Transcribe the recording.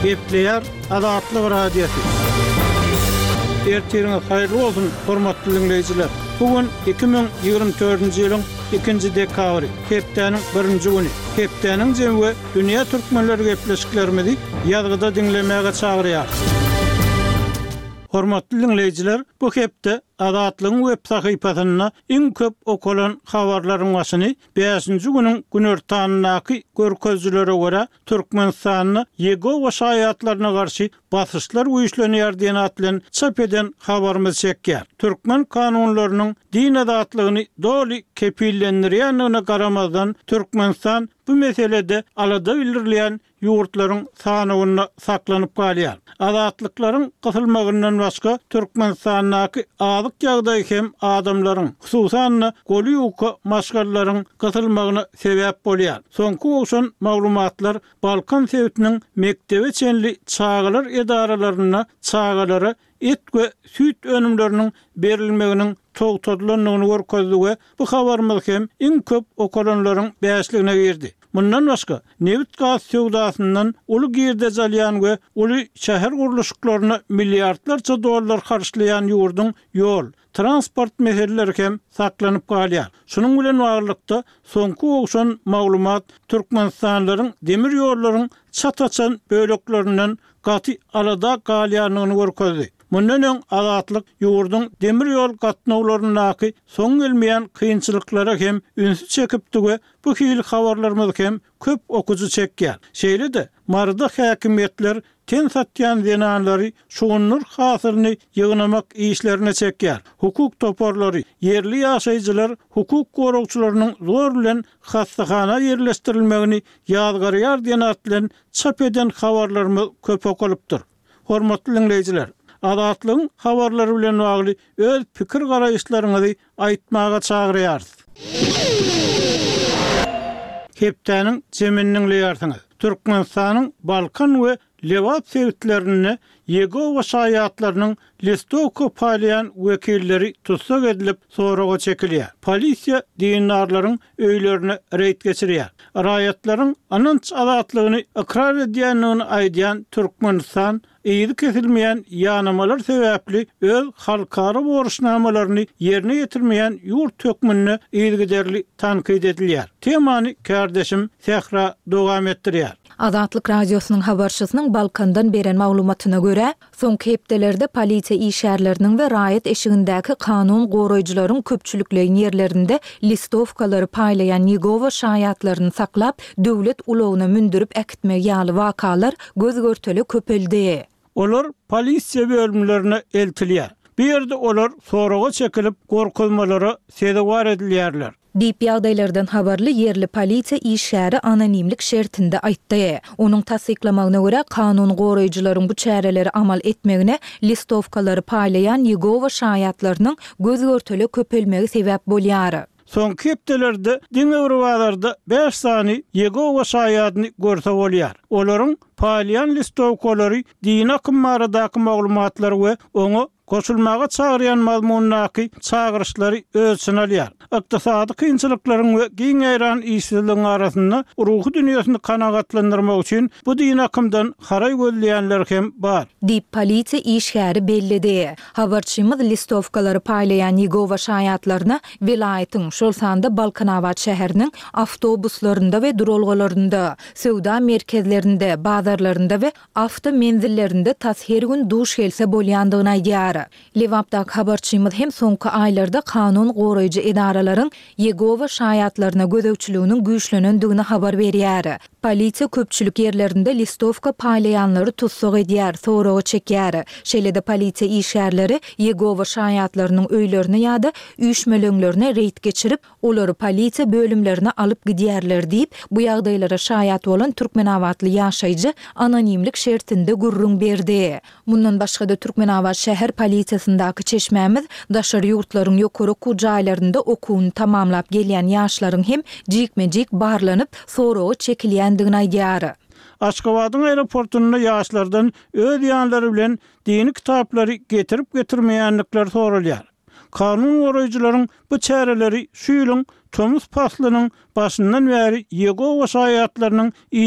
Gepleyer Adatlyk radiosu. Ertiriniz hayırlı olsun hormatly dinleyijiler. Bugün 2024-nji ýylyň 2-nji dekabry, hepdeniň 1-nji güni. Hepdeniň jemgy dünýä türkmenleri gepleşiklerimizi ýazgyda dinlemäge çagyrýar. Hormatly dinleyijiler, bu hepde Adatlyň web sahypasyna iň köp okulan habarlaryň başyny 5-nji günüň günertanynaky görkezlere görä Türkmenistanyň Yegowa şaýatlaryna garşy basyşlar uýuşlanýar diýen atlan çap eden habarymyz çekýär. Türkmen kanunlarynyň din adatlygyny doly kepillendirýändigine garamazdan Türkmenistan bu meselede alada bildirilýän ýurtlaryň sanyny saklanyp galýar. Adatlyklaryň gysylmagyndan başga Türkmenistanyň azyk ýagdaý hem adamlaryň, hususan goly uka maşgallaryň gysylmagyna sebäp bolýar. Soňky oşan maglumatlar Balkan sewitiniň mektebi çenli çağalar edaralaryna çağalara et we süt önümleriniň berilmeginiň togtadylanyny görkezdi we bu habarymyz hem iň köp okulanlaryň bäşligine girdi. Mundan başga neft gaz sewdasyndan uly girde jalýan we uly şäher guruluşlaryna milliardlarça dollar harçlayan ýurdun ýol, transport meseleleri hem saklanyp galýar. Şunuň bilen baglykda soňky oşan maglumat Türkmenistanlaryň demir ýollaryň çataçan böleklerinden gaty alada galýanyny görkezdi. Mundan öň Adatlyk ýurdun demir ýol gatnawlarynaky soň gelmeýän kynçylyklara hem ünsü çekipdi we bu hili habarlarymyz hem köp okuju çekýär. Şeýle-de marda häkimetler ten satýan zenanlary şuňnur hasyryny ýygnamak işlerine çekýär. Hukuk toparlary, yerli ýaşaýjylar hukuk goragçylarynyň zor bilen hastahana ýerleşdirilmegini ýazgarýar diýen atlan çap eden habarlarymyz köp okulypdyr. Hormatly dinleyijiler, Adatlyň habarlary bilen bagly öz pikir garaýşlaryňyzy aýtmaga çagyrýar. Hepdeniň jeminiň leýarsyňyz. Türkmenistanyň Balkan we Lewap sewitlerini Yegowa şaýatlarynyň Listovka paýlayan wekilleri tutsak edilip soraga çekilýär. Polisiýa dinarlaryň öýlerine reýt geçirýär. Raýatlaryň anynç adatlygyny ikrar edýändigini aýdýan Türkmenistan ýygy kesilmeýän ýanamalar sebäpli öz halkara borçnamalaryny ýerine ýetirmeýän ýurt tökmünni ýygyderli tankyd edilýär. Temany kardeşim Sehra dowam etdirýär. Adatlyk radiosynyň habarçysynyň Balkandan beren maglumatyna görä, soňky hepdelerde polisiýa işgärleriniň we raýat eşigindäki kanun goraýjylaryň köpçülikleýin ýerlerinde listovkalary paýlayan Yegowa şaýatlaryny saklap, döwlet ulagyna mündürip äkitmek ýaly wakalar gözgörteli köpeldi. Olar polisiýa bölümlerine eltilýär. Bir ýerde olar soraga çekilip gorkulmalara sebäp edilýärler. Diýip ýagdaýlardan habarly yerli polisiýa işgäri anonimlik şertinde aýtdy. Onuň tasdiklamagyna görä kanun goraýjylaryň bu çäreleri amal etmegine listovkalary paýlayan Yegowa şaýatlarynyň gözgörteli köpelmegi sebäp bolýar. Soňky hepdelerde din Ewropalarda 5 sany Yegowa şaýatyny görse bolýar. Olaryň paýlayan listovkalary din akymlaryndaky maglumatlar we onu koşulmaga çağıryan mazmunnaky çağırışlary ölçün alýar. Ykdysady kynçylyklaryň we giňeýran işsizligiň arasynda ruhy dünýäsini kanagatlandyrmak üçin bu din akymdan haray gözleýänler hem bar. Diýip polisiýa işgäri bellidi. Habarçymyz listovkalary paýlayan Yegowa şaýatlaryna vilayatyň şol sanda Balkanawat şäheriniň awtobuslaryna we duralgalarynda, sewda merkezlerinde, bazarlarynda we awto menzillerinde tas her gün duş gelse bolýandygyny aýdýar. Lewapdak habarçymyz hem soňky aýlarda kanun goraýjy edaralaryň Yegowa şaýatlaryna gözegçiliginiň güýçlenendigini habar berýär. Polisiýa köpçülik ýerlerinde listovka paýlayanlary tutsak edýär, soraga çekýär. Şeýle-de polisiýa işgärleri Yegowa şaýatlarynyň öýlerine ýa-da üýşmeleňlerine reýt geçirip, olary polisiýa bölümlerine alyp gidýärler diýip, bu ýagdaýlara şaýat bolan Türkmenawatly ýaşaýjy anonimlik şertinde gurrun berdi. Mundan başga-da Türkmenawat şäher polisiýasyndaky çeşmämiz daşary ýurtlaryň ýokary jaýlarynda okuwyny tamamlap gelýän ýaşlaryň hem jikme-jik barlanyp soraga çekilýändigini aýdýar. Aşgabatyň aeroportuna ýaşlardan öz ýanlary bilen dini kitaplary getirip getirmeýänlikler soralýar. Kanun goraýjylaryň bu çäreleri şu ýylyň Tömüz faslynyň başyndan bäri Yegowa şaýatlarynyň